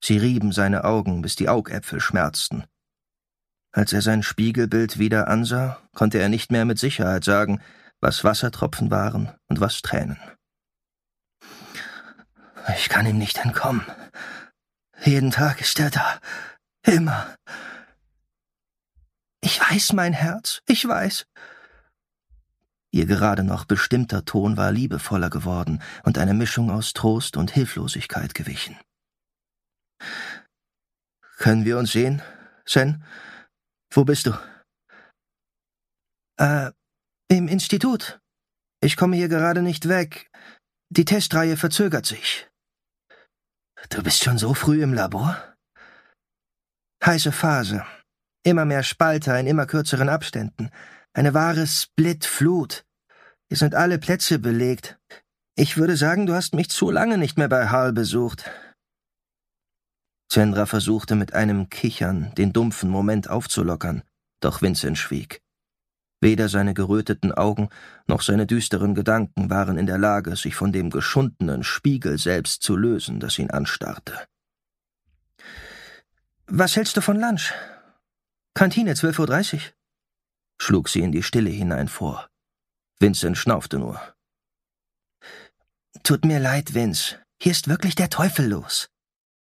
Sie rieben seine Augen, bis die Augäpfel schmerzten. Als er sein Spiegelbild wieder ansah, konnte er nicht mehr mit Sicherheit sagen, was Wassertropfen waren und was Tränen. Ich kann ihm nicht entkommen. Jeden Tag ist er da. Immer. Ich weiß, mein Herz, ich weiß. Ihr gerade noch bestimmter Ton war liebevoller geworden und eine Mischung aus Trost und Hilflosigkeit gewichen. Können wir uns sehen, Sen? Wo bist du? Im Institut. Ich komme hier gerade nicht weg. Die Testreihe verzögert sich. Du bist schon so früh im Labor? Heiße Phase. Immer mehr Spalter in immer kürzeren Abständen. Eine wahre Split-Flut. Hier sind alle Plätze belegt. Ich würde sagen, du hast mich zu lange nicht mehr bei Hall besucht. Chandra versuchte mit einem Kichern den dumpfen Moment aufzulockern, doch Vincent schwieg. Weder seine geröteten Augen noch seine düsteren Gedanken waren in der Lage, sich von dem geschundenen Spiegel selbst zu lösen, das ihn anstarrte. »Was hältst du von Lunch? Kantine, 12:30 Uhr?« schlug sie in die Stille hinein vor. Vincent schnaufte nur. »Tut mir leid, Vince. Hier ist wirklich der Teufel los.